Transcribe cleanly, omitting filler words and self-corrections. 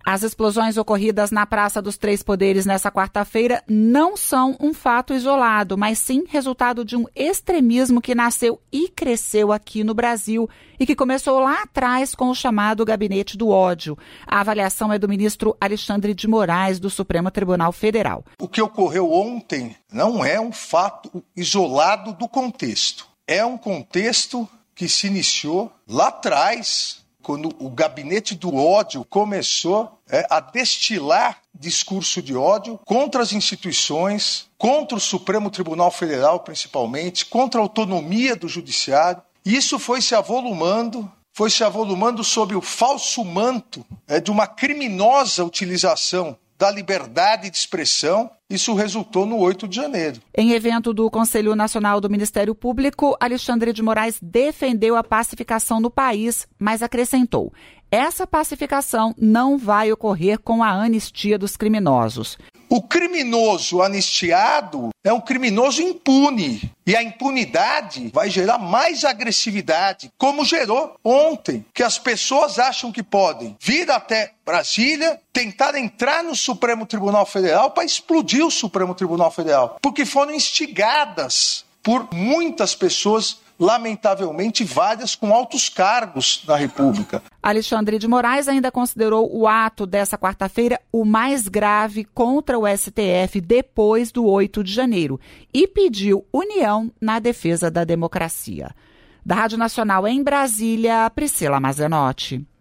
As explosões ocorridas na Praça dos Três Poderes nessa quarta-feira não são um fato isolado, mas sim resultado de um extremismo que nasceu e cresceu aqui no Brasil e que começou lá atrás com o chamado Gabinete do Ódio. A avaliação é do ministro Alexandre de Moraes, do Supremo Tribunal Federal. O que ocorreu ontem não é um fato isolado do contexto. É um contexto que se iniciou lá atrás, quando o Gabinete do Ódio começou a destilar discurso de ódio contra as instituições, contra o Supremo Tribunal Federal, principalmente, contra a autonomia do Judiciário. E isso foi se avolumando sob o falso manto de uma criminosa utilização da liberdade de expressão. Isso resultou no 8 de janeiro. Em evento do Conselho Nacional do Ministério Público, Alexandre de Moraes defendeu a pacificação no país, mas acrescentou: essa pacificação não vai ocorrer com a anistia dos criminosos. O criminoso anistiado é um criminoso impune. E a impunidade vai gerar mais agressividade, como gerou ontem, que as pessoas acham que podem vir até Brasília, tentar entrar no Supremo Tribunal Federal para explodir o Supremo Tribunal Federal, porque foram instigadas por muitas pessoas, lamentavelmente várias com altos cargos na República. Alexandre de Moraes ainda considerou o ato dessa quarta-feira o mais grave contra o STF depois do 8 de janeiro e pediu união na defesa da democracia. Da Rádio Nacional em Brasília, Priscila Mazenotti.